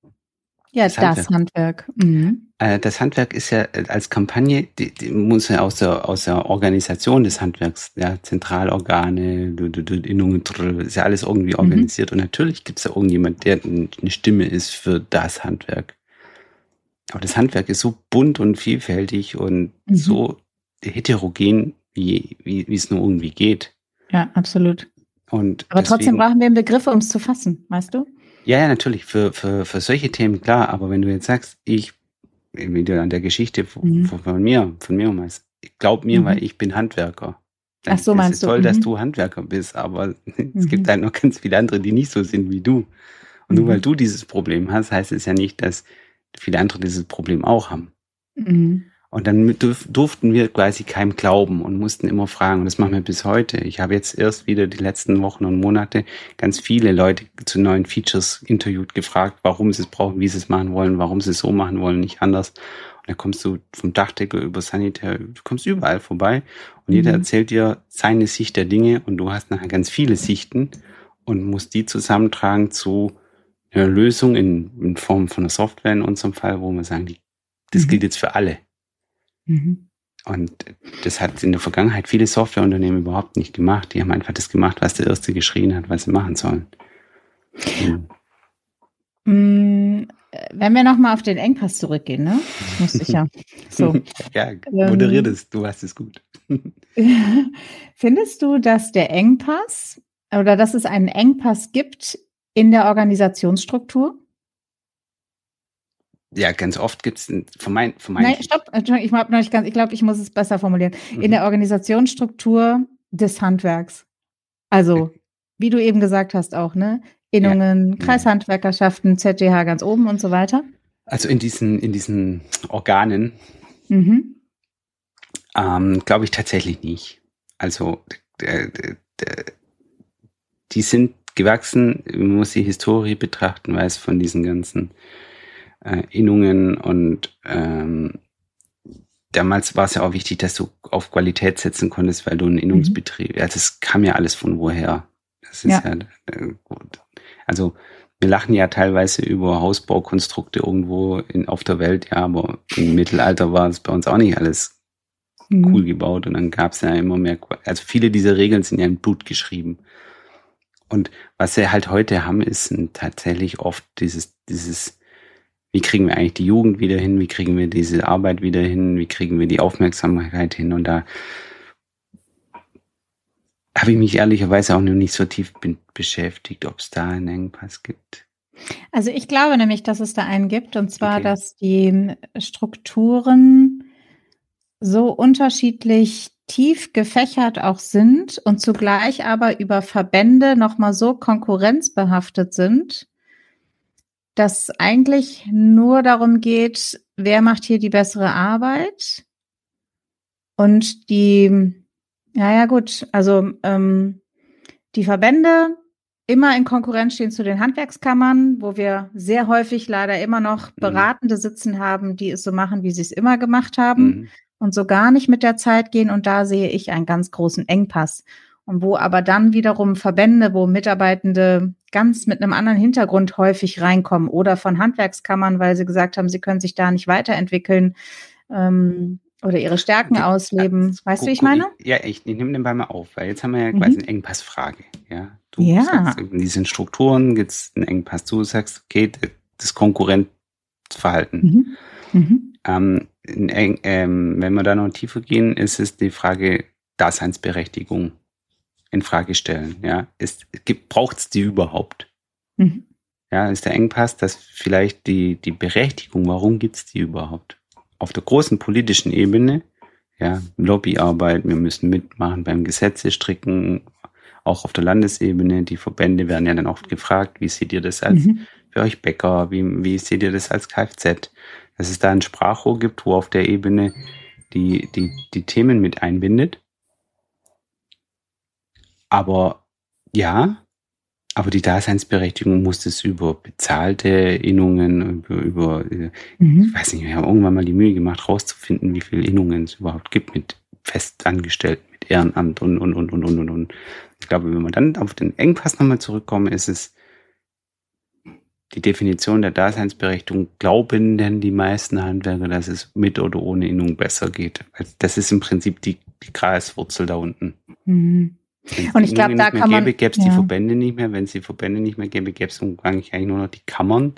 Ja, das Handwerk. Das Handwerk ist ja als Kampagne, die muss ja aus der Organisation des Handwerks, ja, Zentralorgane, Innungen, ist ja alles irgendwie organisiert. Und natürlich gibt es ja irgendjemand, der eine Stimme ist für das Handwerk. Aber das Handwerk ist so bunt und vielfältig und so heterogen, wie es nur irgendwie geht. Ja, absolut. Aber deswegen, trotzdem brauchen wir einen Begriff, um es zu fassen, weißt du? Ja, natürlich, für solche Themen, klar. Aber wenn du jetzt sagst, wieder an der Geschichte von mir glaub mir, weil ich bin Handwerker. Ach so, meinst du? Es ist toll, dass du Handwerker bist, aber es gibt halt noch ganz viele andere, die nicht so sind wie du. Und nur weil du dieses Problem hast, heißt es ja nicht, dass viele andere dieses Problem auch haben. Und dann durften wir quasi keinem glauben und mussten immer fragen. Und das machen wir bis heute. Ich habe jetzt erst wieder die letzten Wochen und Monate ganz viele Leute zu neuen Features interviewt, gefragt, warum sie es brauchen, wie sie es machen wollen, warum sie es so machen wollen, nicht anders. Und dann kommst du vom Dachdecker über Sanitär, du kommst überall vorbei und jeder erzählt dir seine Sicht der Dinge und du hast nachher ganz viele Sichten und musst die zusammentragen zu einer Lösung in Form von einer Software in unserem Fall, wo wir sagen, das gilt jetzt für alle. Und das hat in der Vergangenheit viele Softwareunternehmen überhaupt nicht gemacht. Die haben einfach das gemacht, was der Erste geschrien hat, was sie machen sollen. Wenn wir nochmal auf den Engpass zurückgehen, ne? Das muss ich ja. So. Ja, moderier das, du hast es gut. Findest du, dass der Engpass oder dass es einen Engpass gibt in der Organisationsstruktur? Ja, ganz oft gibt es Nein, stopp, ich glaube, ich muss es besser formulieren. In der Organisationsstruktur des Handwerks. Also, wie du eben gesagt hast auch, ne? Innungen, Kreishandwerkerschaften, ZDH ganz oben und so weiter. Also in diesen Organen glaube ich tatsächlich nicht. Also die sind gewachsen, man muss die Historie betrachten, weil es von diesen ganzen Innungen und damals war es ja auch wichtig, dass du auf Qualität setzen konntest, weil du einen Innungsbetrieb, ja, das kam ja alles von woher. Das ist ja gut. Also wir lachen ja teilweise über Hausbaukonstrukte irgendwo auf der Welt, ja, aber im Mittelalter war es bei uns auch nicht alles cool gebaut und dann gab es ja immer mehr, also viele dieser Regeln sind ja in Blut geschrieben. Und was wir halt heute haben, ist tatsächlich oft dieses wie kriegen wir eigentlich die Jugend wieder hin, wie kriegen wir diese Arbeit wieder hin, wie kriegen wir die Aufmerksamkeit hin und da habe ich mich ehrlicherweise auch noch nicht so tief beschäftigt, ob es da einen Engpass gibt. Also ich glaube nämlich, dass es da einen gibt und zwar, dass die Strukturen so unterschiedlich tief gefächert auch sind und zugleich aber über Verbände nochmal so konkurrenzbehaftet sind, dass eigentlich nur darum geht, wer macht hier die bessere Arbeit Und also die Verbände immer in Konkurrenz stehen zu den Handwerkskammern, wo wir sehr häufig leider immer noch Beratende sitzen haben, die es so machen, wie sie es immer gemacht haben und so gar nicht mit der Zeit gehen. Und da sehe ich einen ganz großen Engpass. Und wo aber dann wiederum Verbände, wo Mitarbeitende ganz mit einem anderen Hintergrund häufig reinkommen oder von Handwerkskammern, weil sie gesagt haben, sie können sich da nicht weiterentwickeln oder ihre Stärken ausleben. Weißt du, wie ich meine? Ja, ich nehme den Ball mal auf, weil jetzt haben wir ja quasi eine Engpassfrage. Ja, du sagst, in diesen Strukturen gibt es einen Engpass. Du sagst, okay, das Konkurrenzverhalten. Wenn wir da noch tiefer gehen, ist es die Frage Daseinsberechtigung in Frage stellen. Ja, braucht es die überhaupt? Ja, ist der Engpass, dass vielleicht die Berechtigung, warum gibt es die überhaupt? Auf der großen politischen Ebene, ja, Lobbyarbeit, wir müssen mitmachen beim Gesetze stricken, auch auf der Landesebene, die Verbände werden ja dann oft gefragt, wie seht ihr das als für euch Bäcker, wie seht ihr das als Kfz? Dass es da ein Sprachrohr gibt, wo auf der Ebene die Themen mit einbindet. Aber die Daseinsberechtigung muss es über bezahlte Innungen, über ich weiß nicht, wir haben irgendwann mal die Mühe gemacht, rauszufinden, wie viele Innungen es überhaupt gibt mit Festangestellten, mit Ehrenamt und. Ich glaube, wenn wir dann auf den Engpass nochmal zurückkommen, ist es die Definition der Daseinsberechtigung, glauben denn die meisten Handwerker, dass es mit oder ohne Innung besser geht? Das ist im Prinzip die Graswurzel da unten. Und ich glaube, da kann man... Gäbe es die Verbände nicht mehr. Wenn es die Verbände nicht mehr gäbe, gäbe es eigentlich nur noch die Kammern.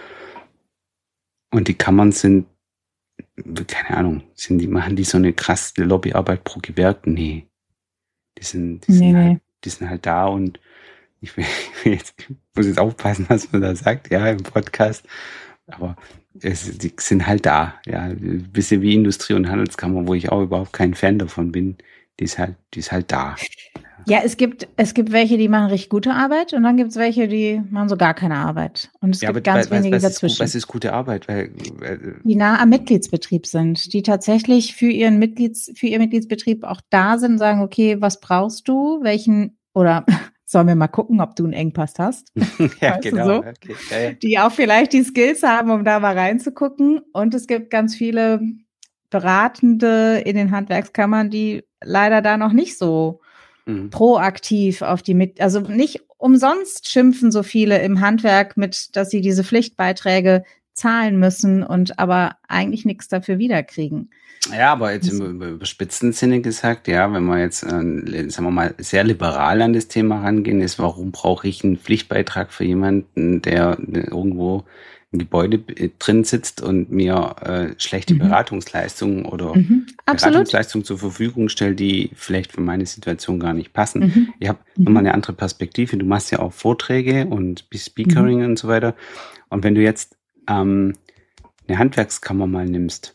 Und die Kammern sind, keine Ahnung, machen die so eine krasse Lobbyarbeit pro Gewerk? Nee. Die sind halt da und ich muss jetzt aufpassen, was man da sagt, ja, im Podcast. Aber die sind halt da. Ja, ein bisschen wie Industrie- und Handelskammer, wo ich auch überhaupt kein Fan davon bin. Die ist halt da. Ja, es gibt welche, die machen richtig gute Arbeit und dann gibt es welche, die machen so gar keine Arbeit. Und es gibt ganz wenige dazwischen. Was ist gute Arbeit? Die nah am Mitgliedsbetrieb sind, die tatsächlich für ihr Mitgliedsbetrieb auch da sind und sagen, okay, was brauchst du? Oder sollen wir mal gucken, ob du einen Engpass hast? Ja, genau. So? Okay. Ja. Die auch vielleicht die Skills haben, um da mal reinzugucken. Und es gibt ganz viele Beratende in den Handwerkskammern, die leider da noch nicht so proaktiv auf also nicht umsonst schimpfen so viele im Handwerk dass sie diese Pflichtbeiträge zahlen müssen und aber eigentlich nichts dafür wiederkriegen. Ja, aber jetzt im überspitzten Sinne gesagt, ja, wenn wir jetzt, sagen wir mal, sehr liberal an das Thema rangehen, ist, warum brauche ich einen Pflichtbeitrag für jemanden, der irgendwo im Gebäude drin sitzt und mir schlechte Beratungsleistungen oder Beratungsleistungen zur Verfügung stellt, die vielleicht für meine Situation gar nicht passen. Ich habe nochmal eine andere Perspektive. Du machst ja auch Vorträge und Speakering und so weiter. Und wenn du jetzt eine Handwerkskammer mal nimmst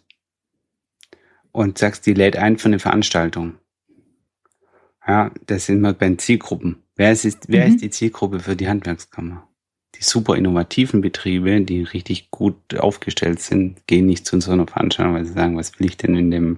und sagst, die lädt ein für eine Veranstaltung. Ja, das sind wir bei den Zielgruppen. Wer ist die Zielgruppe für die Handwerkskammer? Die super innovativen Betriebe, die richtig gut aufgestellt sind, gehen nicht zu so einer Veranstaltung, weil sie sagen, was will ich denn in dem?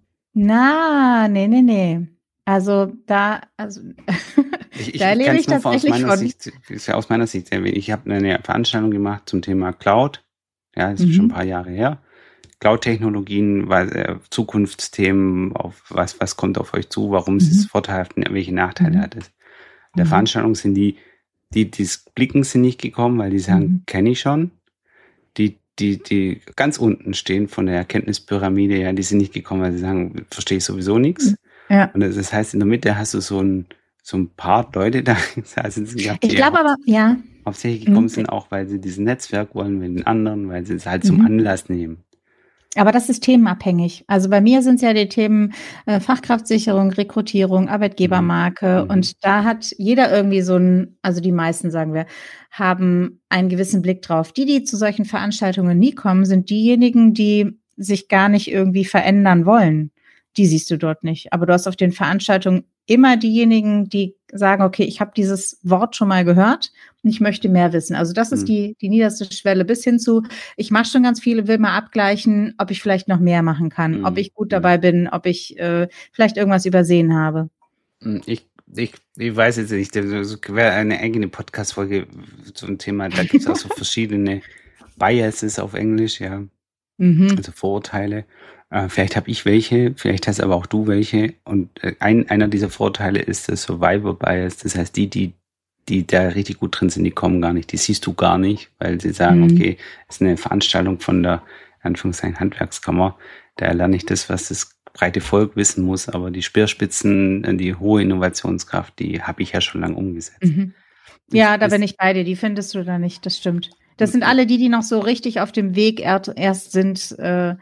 Nee. Also da erlebe ich tatsächlich aus meiner Sicht sehr wenig. Ich habe eine Veranstaltung gemacht zum Thema Cloud. Ja, das ist schon ein paar Jahre her. Cloud-Technologien, Zukunftsthemen, auf was kommt auf euch zu, warum ist es vorteilhaft, welche Nachteile hat es. Der Veranstaltung sind die Blicken sind nicht gekommen, weil die sagen, kenne ich schon. Die ganz unten stehen von der Erkenntnispyramide, ja, die sind nicht gekommen, weil sie sagen, verstehe ich sowieso nichts. Ja. Und das heißt, in der Mitte hast du so ein paar Leute da. Ich glaube aber, ja. Hauptsächlich gekommen sind auch, weil sie dieses Netzwerk wollen mit den anderen, weil sie es halt zum Anlass nehmen. Aber das ist themenabhängig. Also bei mir sind es ja die Themen Fachkraftsicherung, Rekrutierung, Arbeitgebermarke. Und da hat jeder irgendwie also die meisten, sagen wir, haben einen gewissen Blick drauf. Die zu solchen Veranstaltungen nie kommen, sind diejenigen, die sich gar nicht irgendwie verändern wollen. die siehst du dort nicht. Aber du hast auf den Veranstaltungen immer diejenigen, die sagen, okay, ich habe dieses Wort schon mal gehört und ich möchte mehr wissen. Also das ist die niederste Schwelle bis hin zu, ich mache schon ganz viele, will mal abgleichen, ob ich vielleicht noch mehr machen kann, ob ich gut dabei bin, ob ich vielleicht irgendwas übersehen habe. Ich weiß jetzt nicht, das wäre eine eigene Podcast-Folge zum Thema, da gibt es auch so verschiedene Biases auf Englisch, ja, also Vorurteile. Vielleicht habe ich welche, vielleicht hast aber auch du welche. Und einer dieser Vorteile ist der Survivor Bias. Das heißt, die da richtig gut drin sind, die kommen gar nicht. Die siehst du gar nicht, weil sie sagen, okay, es ist eine Veranstaltung von der, in Anführungszeichen, Handwerkskammer. Da lerne ich das, was das breite Volk wissen muss. Aber die Speerspitzen, die hohe Innovationskraft, die habe ich ja schon lange umgesetzt. Ja, da bin ich bei dir. Die findest du da nicht, das stimmt. Das sind alle die noch so richtig auf dem Weg erst sind,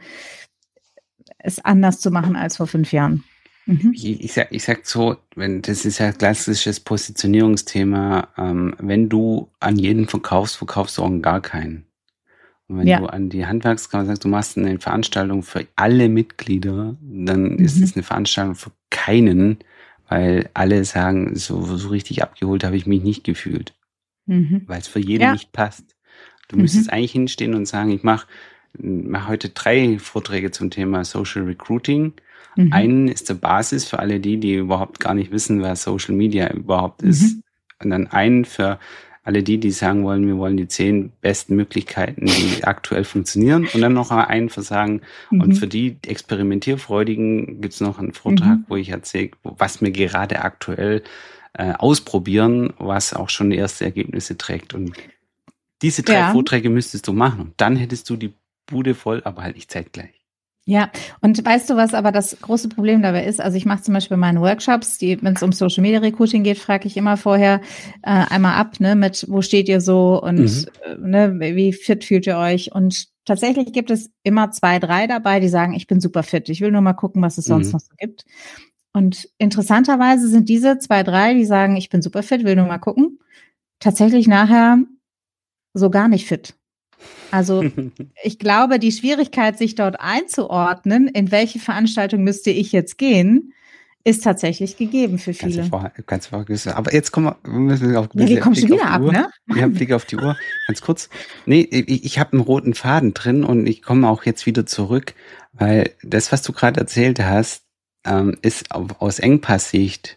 es anders zu machen als vor 5 Jahren. Ich sag so, das ist ja klassisches Positionierungsthema, wenn du an jeden verkaufst du an gar keinen. Und wenn du an die Handwerkskammer sagst, du machst eine Veranstaltung für alle Mitglieder, dann ist es eine Veranstaltung für keinen, weil alle sagen, so richtig abgeholt habe ich mich nicht gefühlt. Weil es für jeden nicht passt. Du müsstest eigentlich hinstehen und sagen, ich mache heute 3 Vorträge zum Thema Social Recruiting. Einen ist der Basis für alle die überhaupt gar nicht wissen, was Social Media überhaupt ist. Und dann einen für alle die sagen wollen, wir wollen die 10 besten Möglichkeiten, die aktuell funktionieren. Und dann noch einen für sagen, und für die Experimentierfreudigen gibt es noch einen Vortrag, wo ich erzähle, was wir gerade aktuell ausprobieren, was auch schon erste Ergebnisse trägt. Und diese 3 Vorträge müsstest du machen. Und dann hättest du die Bude voll, aber halt nicht zeitgleich. Ja, und weißt du, was aber das große Problem dabei ist? Also ich mache zum Beispiel meine Workshops, wenn es um Social Media Recruiting geht, frage ich immer vorher einmal ab, ne, mit wo steht ihr so und ne, wie fit fühlt ihr euch? Und tatsächlich gibt es immer 2, 3 dabei, die sagen, ich bin super fit, ich will nur mal gucken, was es sonst noch so gibt. Und interessanterweise sind diese 2, 3, die sagen, ich bin super fit, will nur mal gucken, tatsächlich nachher so gar nicht fit. Also ich glaube, die Schwierigkeit, sich dort einzuordnen, in welche Veranstaltung müsste ich jetzt gehen, ist tatsächlich gegeben für viele. Ganz vorher. Aber jetzt kommen wir müssen auch wir kommen schon wieder ab, ne? Wir haben Blick auf die Uhr. Ganz kurz. Nee, ich habe einen roten Faden drin und ich komme auch jetzt wieder zurück, weil das, was du gerade erzählt hast, ist aus Engpass-Sicht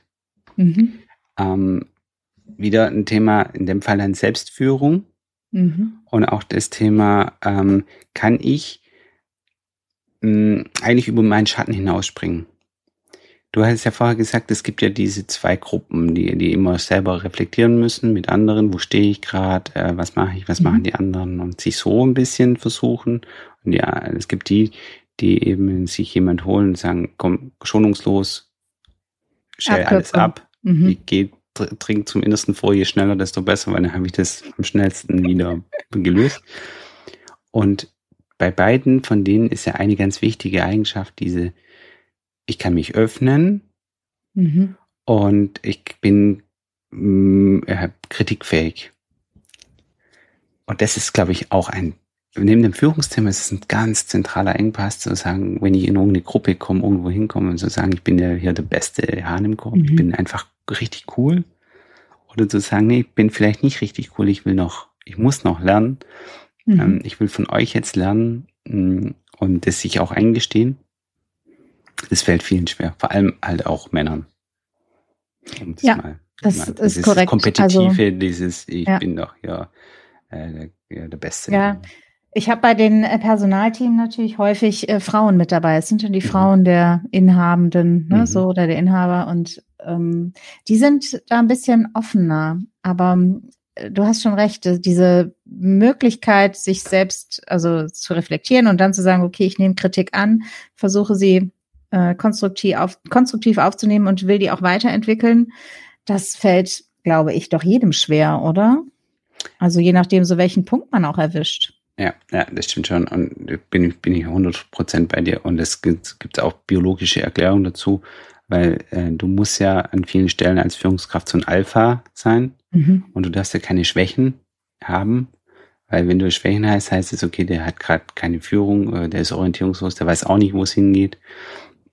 wieder ein Thema, in dem Fall dann Selbstführung. Und auch das Thema, kann ich eigentlich über meinen Schatten hinausspringen? Du hast ja vorher gesagt, es gibt ja diese 2 Gruppen, die immer selber reflektieren müssen mit anderen. Wo stehe ich gerade? Was mache ich? Was machen die anderen? Und sich so ein bisschen versuchen. Und ja, es gibt die eben sich jemand holen und sagen, komm, schonungslos, stell alles ab. Ich gehe trink zum Innersten vor, je schneller, desto besser, weil dann habe ich das am schnellsten wieder gelöst. Und bei beiden von denen ist ja eine ganz wichtige Eigenschaft, ich kann mich öffnen und ich bin kritikfähig. Und das ist, glaube ich, auch neben dem Führungsthema ist es ein ganz zentraler Engpass, zu sagen, wenn ich in irgendeine Gruppe komme, irgendwo hinkomme und zu sagen, ich bin ja hier der beste Hahn im Korb, ich bin einfach richtig cool. Oder zu sagen, nee, ich bin vielleicht nicht richtig cool, ich muss noch lernen. Ich will von euch jetzt lernen und das sich auch eingestehen. Das fällt vielen schwer, vor allem halt auch Männern. Das ist korrekt. Kompetitive, ich bin doch der Beste. Ja, ich habe bei den Personalteams natürlich häufig Frauen mit dabei. Es sind dann die Frauen der Inhabenden, ne, so, oder der Inhaber, und die sind da ein bisschen offener. Aber du hast schon recht, diese Möglichkeit, sich selbst also zu reflektieren und dann zu sagen, okay, ich nehme Kritik an, versuche sie konstruktiv aufzunehmen und will die auch weiterentwickeln, das fällt, glaube ich, doch jedem schwer, oder? Also je nachdem, so welchen Punkt man auch erwischt. Ja, das stimmt schon. Und bin ich 100% bei dir. Und es gibt auch biologische Erklärungen dazu, weil du musst ja an vielen Stellen als Führungskraft so ein Alpha sein und du darfst ja keine Schwächen haben, weil wenn du Schwächen hast, heißt es, okay, der hat gerade keine Führung, der ist orientierungslos, der weiß auch nicht, wo es hingeht.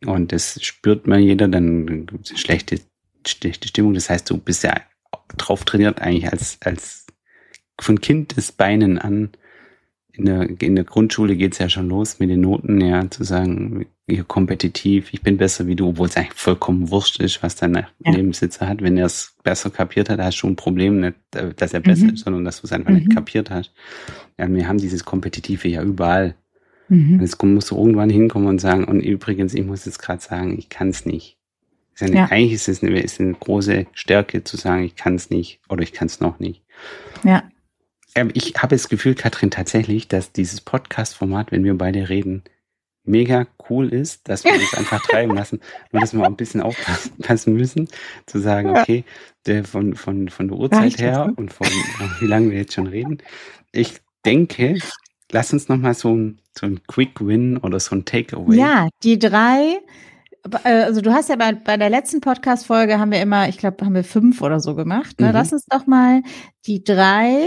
Und das spürt mal jeder, dann gibt es eine schlechte Stimmung. Das heißt, du bist ja drauf trainiert eigentlich als von Kindesbeinen an. In der Grundschule geht's ja schon los mit den Noten, ja, zu sagen, hier kompetitiv, ich bin besser wie du, obwohl es eigentlich vollkommen wurscht ist, was dein Nebensitzer hat. Wenn er es besser kapiert hat, hast du ein Problem, nicht, dass er besser ist, sondern dass du es einfach nicht kapiert hast. Ja, wir haben dieses Kompetitive ja überall. Und jetzt musst du irgendwann hinkommen und sagen, und übrigens, ich muss jetzt gerade sagen, ich kann es nicht. Eigentlich ist es eine große Stärke zu sagen, ich kann es nicht oder ich kann es noch nicht. Ja. Ich habe das Gefühl, Katrin, tatsächlich, dass dieses Podcast-Format, wenn wir beide reden, mega cool ist, dass wir uns einfach treiben lassen. Nur, dass wir auch ein bisschen aufpassen müssen, zu sagen, okay, von der Uhrzeit her und von wie lange wir jetzt schon reden. Ich denke, lass uns nochmal so ein Quick Win oder so ein Takeaway. Ja, die 3, also du hast ja bei der letzten Podcast-Folge haben wir immer, ich glaube, haben wir 5 oder so gemacht. Ne? Lass uns doch mal die 3,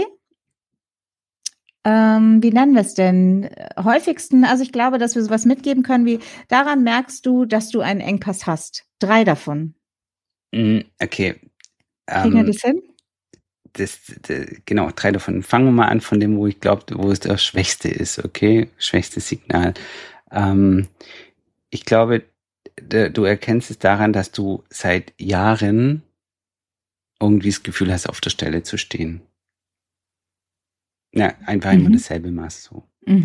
wie nennen wir es denn? Häufigsten, also ich glaube, dass wir sowas mitgeben können wie, daran merkst du, dass du einen Engpass hast. 3 davon. Okay. Kriegen wir das hin? Genau, 3 davon. Fangen wir mal an von dem, wo ich glaube, wo es das Schwächste ist, okay? Schwächstes Signal. Ich glaube, du erkennst es daran, dass du seit Jahren irgendwie das Gefühl hast, auf der Stelle zu stehen. Ja, einfach immer dasselbe machst. So.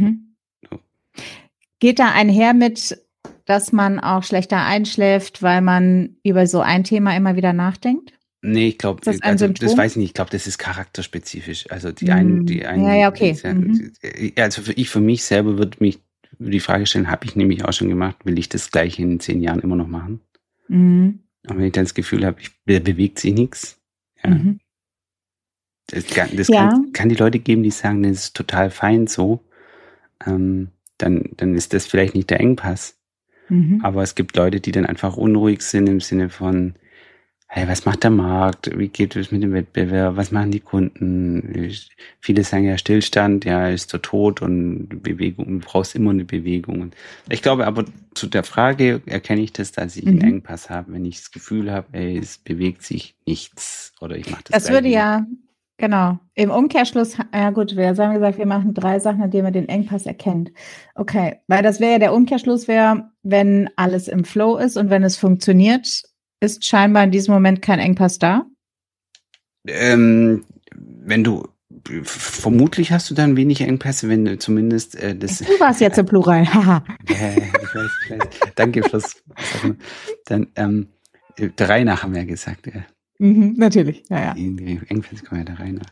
Geht da einher mit, dass man auch schlechter einschläft, weil man über so ein Thema immer wieder nachdenkt? Nee, ich glaube, das weiß ich nicht. Ich glaube, das ist charakterspezifisch. Also die einen. Ja, okay. Also für mich selber würde die Frage stellen, habe ich nämlich auch schon gemacht, will ich das Gleiche in 10 Jahren immer noch machen? Und wenn ich dann das Gefühl habe, bewegt sich nichts, ja. Das kann die Leute geben, die sagen, das ist total fein so, dann ist das vielleicht nicht der Engpass. Aber es gibt Leute, die dann einfach unruhig sind im Sinne von, hey, was macht der Markt? Wie geht es mit dem Wettbewerb? Was machen die Kunden? Viele sagen ja Stillstand, ja, ist der Tod und Bewegung, du brauchst immer eine Bewegung. Und ich glaube aber, zu der Frage erkenne ich das, dass ich einen Engpass habe, wenn ich das Gefühl habe, ey, es bewegt sich nichts oder ich mache das. Das würde ja, genau, im Umkehrschluss, ja gut, wir haben gesagt, wir machen 3 Sachen, an denen man den Engpass erkennt. Okay, weil das wäre ja der Umkehrschluss wenn alles im Flow ist und wenn es funktioniert, ist scheinbar in diesem Moment kein Engpass da? Wenn du, vermutlich hast du dann wenig Engpässe, wenn du zumindest das... Du warst jetzt im Plural, haha. Ich weiß. Danke fürs... Dann 3 nach haben wir ja gesagt, ja. Natürlich, ja. Die Engpässe kommen ja da rein.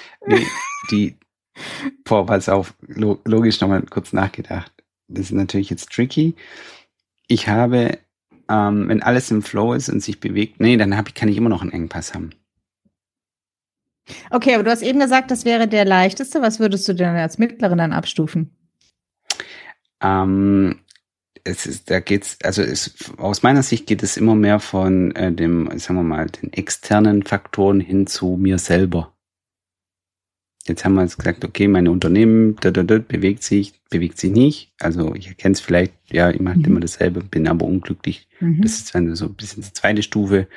Pass auf, logisch nochmal kurz nachgedacht. Das ist natürlich jetzt tricky. Ich habe, wenn alles im Flow ist und sich bewegt, dann kann ich immer noch einen Engpass haben. Okay, aber du hast eben gesagt, das wäre der leichteste. Was würdest du denn als mittleren dann abstufen? Aus meiner Sicht geht es immer mehr von den externen Faktoren hin zu mir selber. Jetzt haben wir jetzt gesagt, okay, mein Unternehmen bewegt sich nicht. Also ich erkenne es vielleicht, ja, ich mache immer dasselbe, bin aber unglücklich. Das ist dann so ein bisschen die zweite Stufe.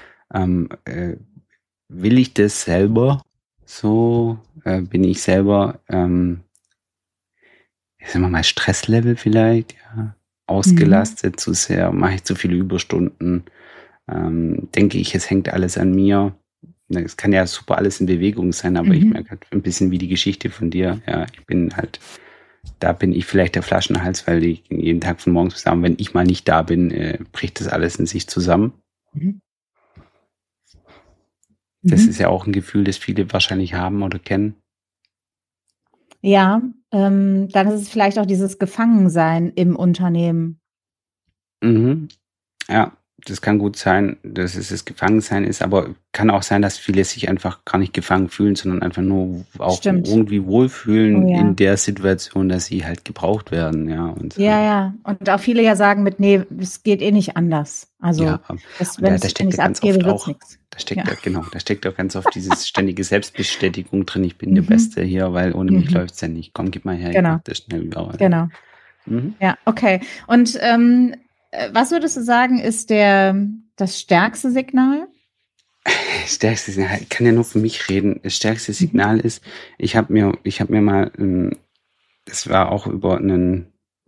Will ich das selber? So bin ich selber, sagen wir mal, Stresslevel vielleicht, ja, ausgelastet zu sehr, mache ich zu viele Überstunden, denke ich, es hängt alles an mir. Es kann ja super alles in Bewegung sein, aber ich merke halt ein bisschen wie die Geschichte von dir. Ja, da bin ich vielleicht der Flaschenhals, weil ich jeden Tag von morgens bis abends, wenn ich mal nicht da bin, bricht das alles in sich zusammen. Das ist ja auch ein Gefühl, das viele wahrscheinlich haben oder kennen. Ja, dann ist es vielleicht auch dieses Gefangensein im Unternehmen. Ja. Das kann gut sein, dass es das Gefangensein ist, aber kann auch sein, dass viele sich einfach gar nicht gefangen fühlen, sondern einfach nur auch irgendwie wohlfühlen in der Situation, dass sie halt gebraucht werden, ja. Und so. Ja. Und auch viele ja sagen es geht eh nicht anders. Also, wenn ich es abgebe, wird es nichts. Da steckt auch ganz oft dieses ständige Selbstbestätigung drin, ich bin der Beste hier, weil ohne mich läuft's ja nicht. Komm, gib mal her, ich mach das schnell überall. Genau. Ja, okay. Und Was würdest du sagen, ist das stärkste Signal? Stärkste Signal, ich kann ja nur für mich reden. Das stärkste Signal ist, ich habe mir mal, das war auch über einen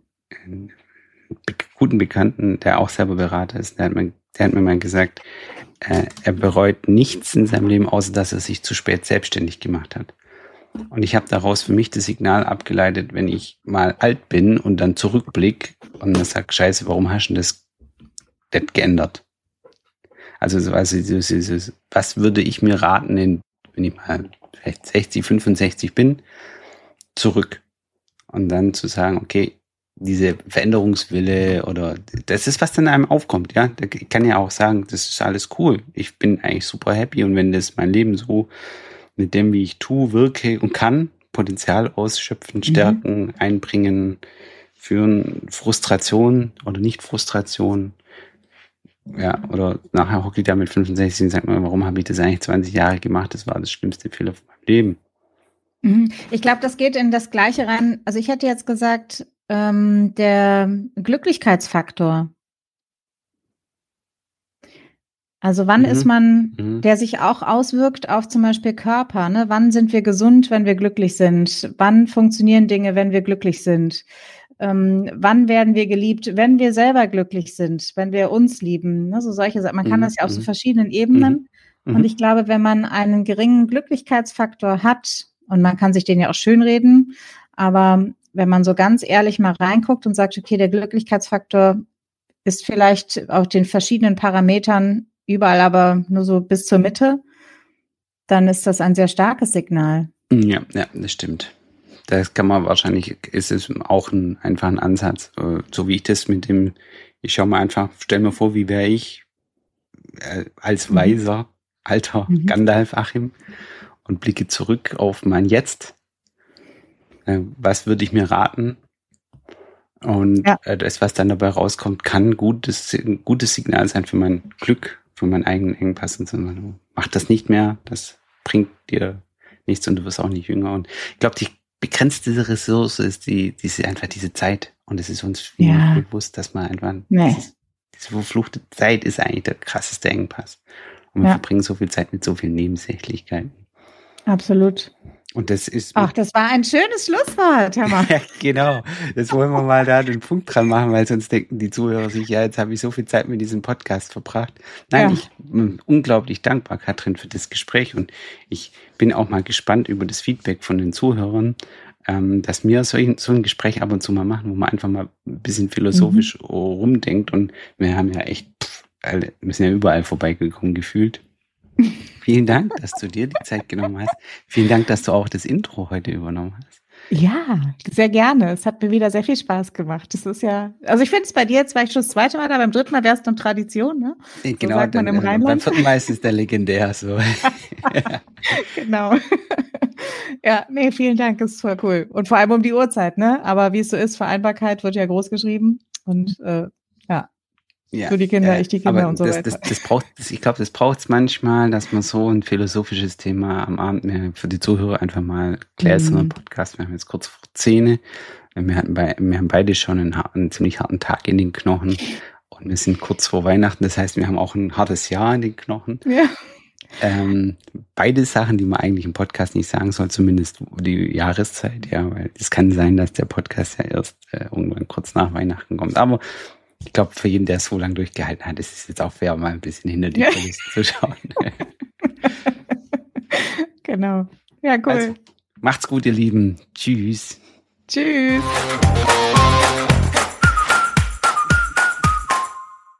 guten Bekannten, der auch selber Berater ist, der hat mir mal gesagt, er bereut nichts in seinem Leben, außer dass er sich zu spät selbstständig gemacht hat. Und ich habe daraus für mich das Signal abgeleitet, wenn ich mal alt bin und dann zurückblick und dann sag, Scheiße, warum hast du das geändert? Also was würde ich mir raten, wenn ich mal vielleicht 60, 65 bin, zurück. Und dann zu sagen, okay, diese Veränderungswille oder das ist, was dann einem aufkommt, ja. Ich kann ja auch sagen, das ist alles cool. Ich bin eigentlich super happy und wenn das mein Leben so mit dem, wie ich tue, wirke und kann, Potenzial ausschöpfen, stärken, einbringen, führen, Frustration oder Nicht-Frustration, ja, oder nachher hocke ich da mit 65 und sagt man, warum habe ich das eigentlich 20 Jahre gemacht? Das war das schlimmste Fehler von meinem Leben. Ich glaube, das geht in das Gleiche rein. Also ich hätte jetzt gesagt, der Glücklichkeitsfaktor. Also wann ist man, der sich auch auswirkt auf zum Beispiel Körper, ne? Wann sind wir gesund, wenn wir glücklich sind? Wann funktionieren Dinge, wenn wir glücklich sind? Wann werden wir geliebt, wenn wir selber glücklich sind, wenn wir uns lieben? Ne? So solche Sachen. Man kann das ja auf so verschiedenen Ebenen. Und ich glaube, wenn man einen geringen Glücklichkeitsfaktor hat, und man kann sich den ja auch schönreden, aber wenn man so ganz ehrlich mal reinguckt und sagt, okay, der Glücklichkeitsfaktor ist vielleicht auf den verschiedenen Parametern überall aber nur so bis zur Mitte, dann ist das ein sehr starkes Signal. Ja, das stimmt. Das kann man wahrscheinlich, ist es auch einfach ein Ansatz, so wie ich das ich schaue mal einfach, stell mir vor, wie wäre ich als weiser, alter Gandalf Achim und blicke zurück auf mein Jetzt. Was würde ich mir raten? Und das, was dann dabei rauskommt, kann ein gutes Signal sein für mein Glück, für meinen eigenen Engpass. Und so. Mach das nicht mehr, das bringt dir nichts und du wirst auch nicht jünger. Und ich glaube, die begrenzte Ressource ist einfach diese Zeit. Und es ist uns bewusst, dass man einfach diese verfluchte Zeit ist eigentlich der krasseste Engpass. Und wir verbringen so viel Zeit mit so vielen Nebensächlichkeiten. Absolut. Und das ist. Ach, das war ein schönes Schlusswort, Herr Mann. Ja, genau. Das wollen wir mal da den Punkt dran machen, weil sonst denken die Zuhörer sich, ja, jetzt habe ich so viel Zeit mit diesem Podcast verbracht. Nein, ich bin unglaublich dankbar, Katrin, für das Gespräch und ich bin auch mal gespannt über das Feedback von den Zuhörern, dass wir so ein Gespräch ab und zu mal machen, wo man einfach mal ein bisschen philosophisch rumdenkt und wir haben ja echt, wir sind ja überall vorbeigekommen gefühlt. Vielen Dank, dass du dir die Zeit genommen hast. Vielen Dank, dass du auch das Intro heute übernommen hast. Ja, sehr gerne. Es hat mir wieder sehr viel Spaß gemacht. Das ist ja, also ich finde es bei dir jetzt war ich schon das zweite Mal da, beim dritten Mal wäre es dann Tradition, ne? Genau, so sagt man im Rheinland. Beim vierten Mal ist es der legendär so. Genau. Ja, nee, vielen Dank, das ist voll cool. Und vor allem um die Uhrzeit, ne? Aber wie es so ist, Vereinbarkeit wird ja groß geschrieben und ja, du die Kinder, ich die Kinder und so weiter. Ich glaube, das braucht es manchmal, dass man so ein philosophisches Thema am Abend mehr für die Zuhörer einfach mal klärt. So ein Podcast. Wir haben jetzt kurz vor 10. Wir haben beide schon einen ziemlich harten Tag in den Knochen und wir sind kurz vor Weihnachten. Das heißt, wir haben auch ein hartes Jahr in den Knochen. Ja. Beide Sachen, die man eigentlich im Podcast nicht sagen soll, zumindest die Jahreszeit, ja, weil es kann sein, dass der Podcast ja erst irgendwann kurz nach Weihnachten kommt. Aber ich glaube, für jeden, der es so lange durchgehalten hat, ist es jetzt auch fair, mal ein bisschen hinter die Kulissen zu schauen. Genau. Ja, cool. Also, macht's gut, ihr Lieben. Tschüss. Tschüss.